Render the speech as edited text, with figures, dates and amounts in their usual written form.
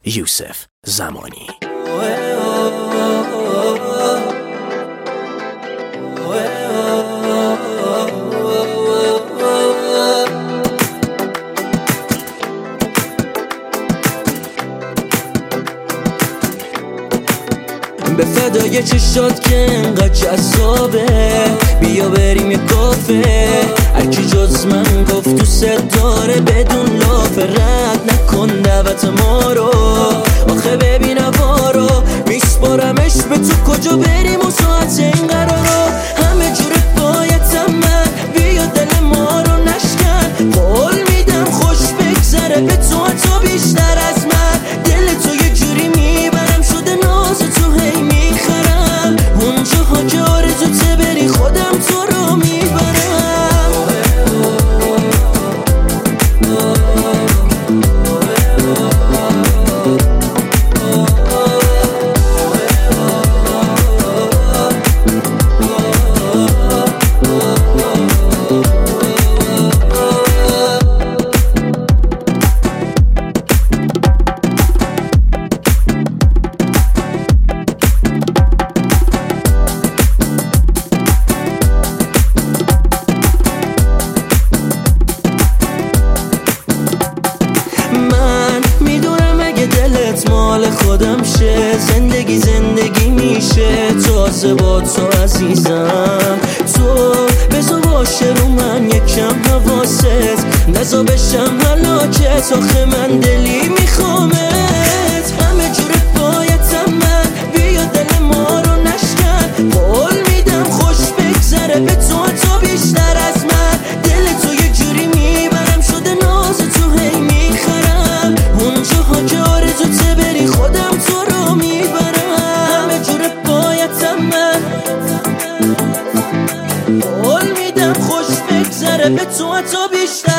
یوسف زمانی. به فدای چشات که انقدر جذابه، بیا بریم یه کافه. هرکی جز من گفت دوست داره بدون لاف، رد نکن دعوت ما رو. آخه ببین هوا رو میسپارمش به تو، کجا بریم و ساعت این قرارو. همه جوره بایدم من، بیا دل ما رو نشکن. قول میدم خوش بگذره به تو، حتی بیشتر از من. دل تو یه جوری میبرم شده ناز تو، هی میخرم اونجاها که آرزوته بری، خودم تو رو میبرم. مال خودم شه، زندگی میشه تازه با تو عزیزم. تو بذار باشه رو من یکم حواست، نزا بشم هلاکت. آخه من دلی میخوامت، همه جوره بایدم من، بیا دل ما رو نشکن. قول میدم خوش بگذره به تو، حتی بیشتر از من. دل تو یه جوری میبرم شده ناز تو، هی میخرم اونجاها که آرزوته بری، خودم تو رو میبرم. همه جوره بایدم من، قول میدم خوش بگذره به تو، حتی بیشتر